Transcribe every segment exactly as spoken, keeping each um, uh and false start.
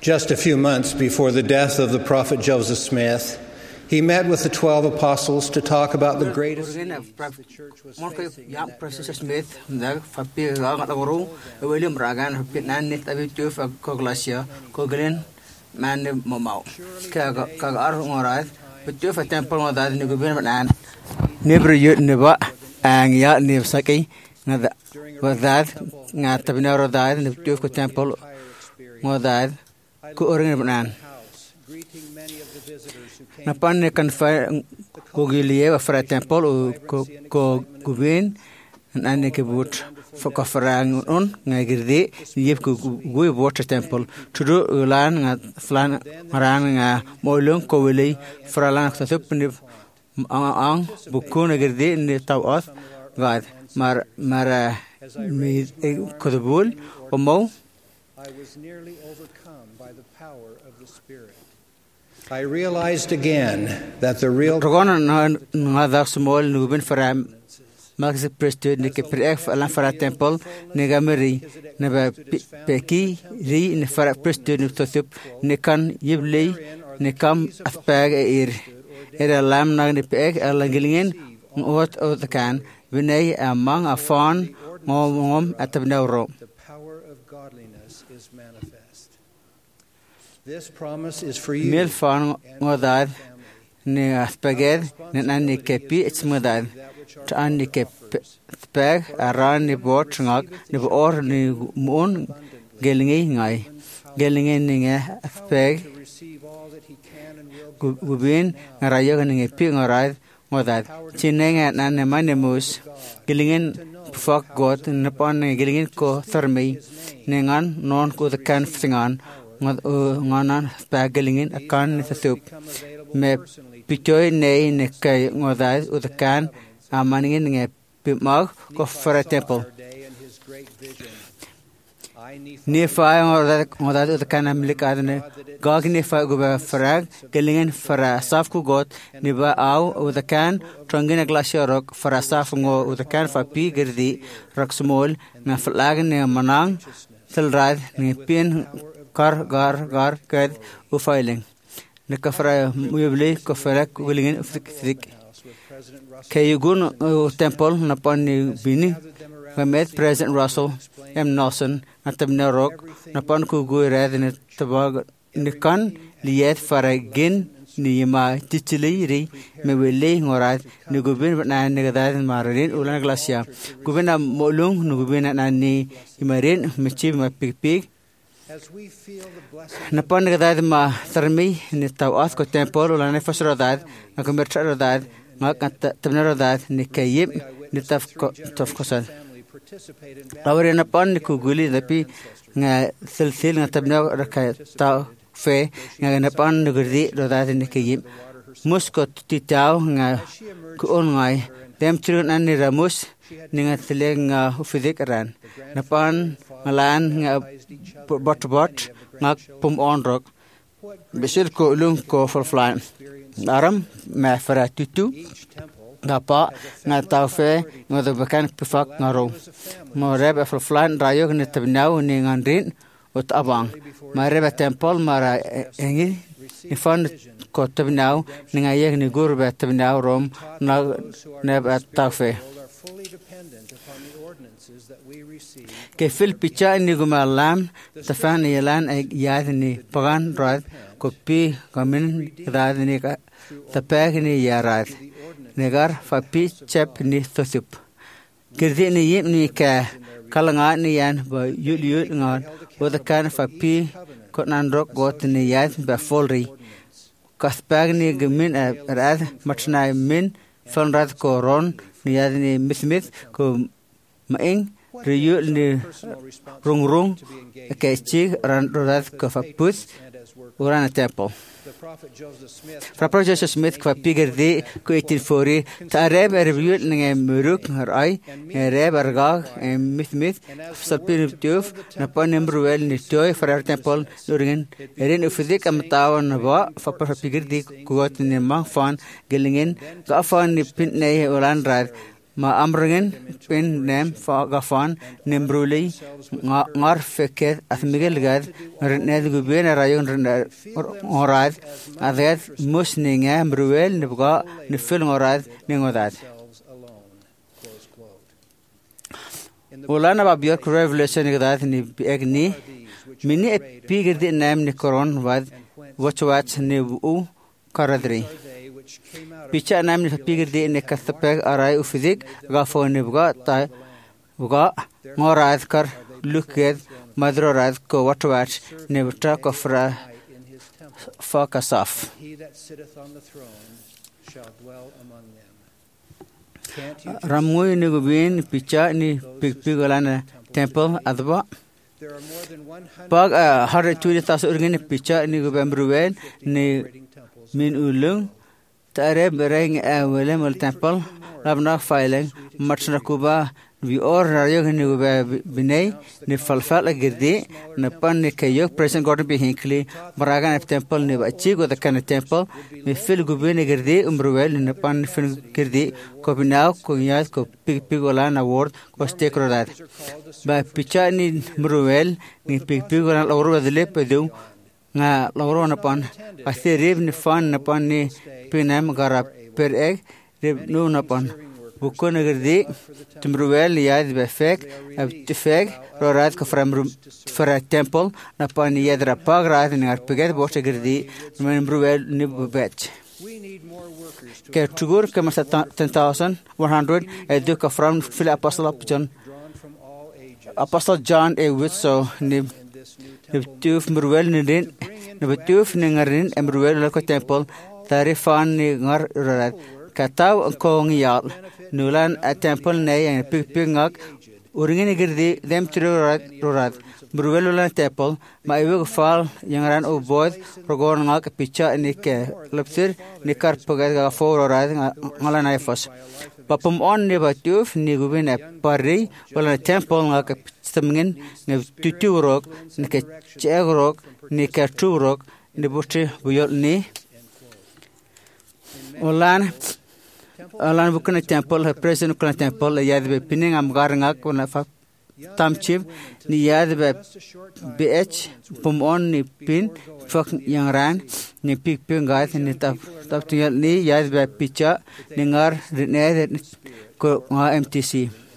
Just a few months before the death of the prophet Joseph Smith, he met with the twelve apostles to talk about the greatest need that the church was facing in that ku orang benan napan ne kan fa ko gilie wa fra temple ko ko gubin nan ne ke but fo ko frang on ngagirdi yeb ko go water temple tudo lan nga flan maran nga molong ko weli fra lan ta sup ni ang bukun ngagirdi ni tawat gad mar mar mi ko debul o mo I was nearly overcome by the power of the Spirit. I realized again that the real Rogona na da small nubin faram max priesthood ne ke pref ala fara temple ne gameri ne ba peki ri ne fara priesthood ne tosup ne kan yibli ne kam aspag er er lam na ne pek ala gilingen ot o the kan vinay among a fon ngom atabnawro. This promise is for you. Mil fan ngodad ne aspaged ne nani kepi itsmodad ta ani kep spag aran ne bot ngak ne or ne mon gelingi ngai gelingi ne aspag gubin ngarayo ne pi ngarad ngodad chinenga nan ne manemus gelingen fak got ne pan ne gelingen ko thermi ne ngan non ko the kan fingan nganan pagelingen akan sasup me pichoy nei ne kai ngodai udakan amaningin nge pimag ko for temple ne fa ngodai ngodai udakan amlikad ne gag ne fa go frag gelingen fara saf ku got ne ba au udakan trangina glacier rock fara saf ngo udakan fa pi girdi raksmol na flag ne manang selrad ne pin Gar gar gar kad ufiling. Nekafra muyabli kafra kulingen ufik. Kayugun temple napan bini. Met President Russell M. Nelson natabna rock napan kugu red ne tabag nikan liyet faragin niyama tichili ri mewili ngorad nugubin na negadad marin ulan glacia. Gubina molung nugubina nani imarin michi mapikpik. Napan gadad ma thermi ni tawat ko temple la ne fasradad na komerchradad ngak tabnaradad ni kayib ni taf ko taf kosad awre napan ku guli dapi nga silsil nga tabna rakay ta fe nga napan nugri rodad ni kayib muskot titaw nga ku on ngai tem chirun an ni ramus ni nga tile nga ufidik ran napan ngalan nga bot bot ngak pum on rock besir ko lung ko for fly aram ma fara tutu dapa nga taufe nga do bakan pifak ngaro mo reba for fly rayo ne tabnau ni ngandrin ut abang ma reba temple mara engi ifan ko tabnau ni ngayek ni gurba tabnau rom na ne taufe ke fil picha ni gumalam tafan yalan ay yad ni pagan rad kopi kamin rad ni ka tapag ni yarad negar fa pi chep ni tosup kirdi ni yim ni ka kalanga ni yan ba yul yul ngon bodakan fa pi konan rok got ni yad ba folri kaspag ni gumin rad machna min fon rad ko ron ni yad ni mismith ko maing riyu ni rung rung ke chig ran rodat ko fapus uran temple Prophet Joseph Smith kwa pigirdi ko eighteen forty ta reb review nge muruk rai reb arga myth myth sapir tuf na panemruel ni toy for temple duringen erin ufidik amtawan ba fa pigirdi ko ni mang fan gelingen ga fan ni pin nei uran rad ma amringen pin nem fa gafan nembruli ngar feket at miguel gad ned guben rayon orad adet musninga mbruel nibga nifil orad ningodad ulana babior revelation gad ni egni mini epigirdi nem ni koron vad watchwatch ni u karadri picha nam ni pigirdi ne kathapeg arai ufidik gafon nibga ta buga ngorad kar luked madrorad ko watwatch nebta kofra fakasaf he that sitteth on the throne shall dwell among them. Ramui ni gubin picha ni pigpigolana temple adba There are more than one pag one hundred twenty thousand urgin picha ni gubembruwen ni min ulung tare bereng awele mol temple labna filing matna kuba vi or rayo ni gube binay ni falfal girdi na pan ni kayo present god be hinkli baraga temple ni bachi go the kan temple mi fil gube ni girdi umruwel ni pan fil girdi ko binaw ko yas ko pig pigola na word ko stake rodat ba picha ni umruwel ni pig pigola lawro dele pedu nga lawro na pan ase rev ni fan na pan ni pinam gara per egg rev no na pan bukon girdi tumruwel yad be fek ab tifek rorat ko from for a temple na pan yadra pagrat ni ar peget bote girdi tumruwel ni bet we need more workers to ke tugur ke masa ten thousand one hundred edu ka from fil apostle John drawn from all ages apostle John e with so ni ni tuf mruwel ni din ni tuf ni ngarin mruwel ko temple tarifan ni ngar rorat kataw ko ngiyal nulan a temple ne yang pig pig ngak uringin girdi dem rorat rorat Bruvelulan temple ma iwig fal yang ran o boy rogon ngak picha ni ke lepsir ni kar pagat ga for orad ngala naifos papum on ni batuf ni gubin a parri wala temple ngak stemngin ni tutu rok ni ke chegrok ni ke turok ni buti buyol ni olan olan bukna temple present ukna temple yad be pining am gar ngak wala fa tamchim ni yad be bh pum on ni pin fak yang ran ni pik ping gat ni tap tap tinggal ni yad be picha ni ngar ne ko nga mtc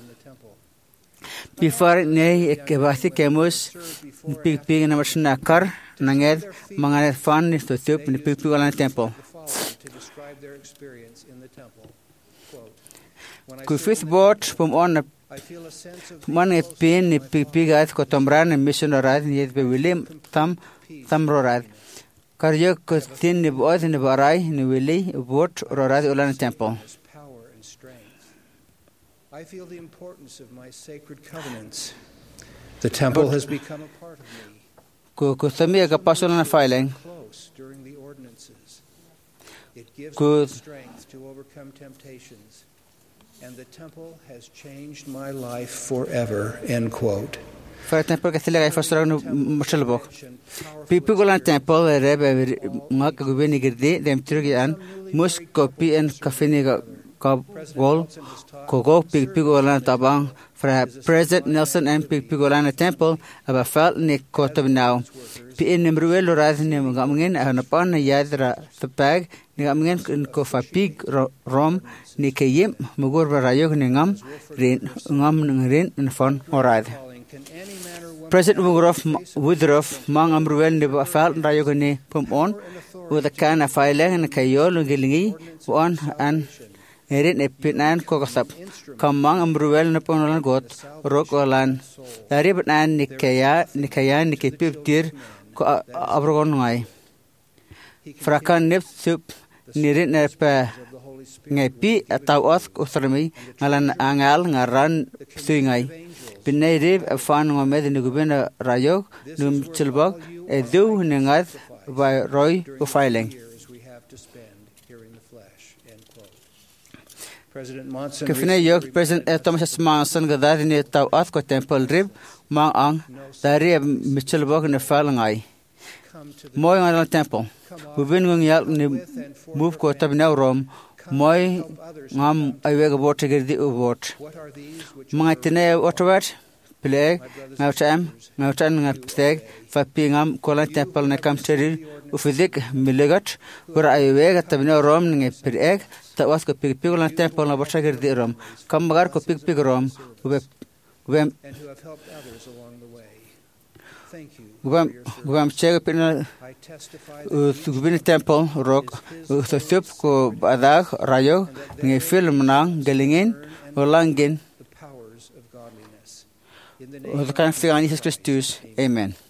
before ne ke basi kemos pik ping na masna kar nanged manganet fan ni to tup ni pik pik ala temple to describe their experience in the temple. Quote, when I ku fifth bot pum on I feel a sense of man e pin ni pipigat ko tomran mission rad ni be william tam tamrorad karyo ko tin ni boz ni barai ni willi bot rorad ulan temple power and strength. I feel the importance of my sacred covenants. The temple has become a part of me. ko ko samia ka pasolan filing Close during the ordinances. It gives Good. me strength to overcome temptations. And the temple has changed my life forever. End quote. fa temple ka tila fa sora no mchelbok pipi golan temple rebe ngak gubeni girdi dem trigan mus copy and kafini ka gol ko go pipi golan tabang fra president Nelson and pipi golan temple aba fal ni kotab now pi in mruel raz ni ngamngin ana pan yadra tapag ni ngamngin ko fa pig rom ni kayim mugor barayog ni ngam rin ngam rin in fon orad President Woodruff Woodruff mang amruel ni fal rayog ni pum on with a can of file and kayol gilingi on and erin epinan ko kasap kamang amruel na ponolan got rok olan dari banan nikaya nikaya nikipiptir ko abrogon ngai frakan nip sup nirin nepa ngepi atau os usrami ngalan angal ngaran suingai pinai rib afan ngomed ni gubena rayog num chilbok edu ningat by roy filing President Monson kifne yok President Thomas Manson gadad ni tau at ko temple rib mang ang dari michelbok ne falangai moy ngal temple ubin ngung yal ni move ko tabna rom Moi ngam aiweg bot girdi ubot. Mga tine otwat play ngautam ngautan ngapteg fapingam kolan temple na kamteri ufidik miligat ura aiweg tabne rom nge pireg tawas ko pig pigolan temple na bot girdi rom kamagar ko pig pig rom ube ube Gubam gubam chega pina gubin temple rock utsup ko badag rayo nge film nang galingin olangin. Kan fian Jesus Christus. Amen.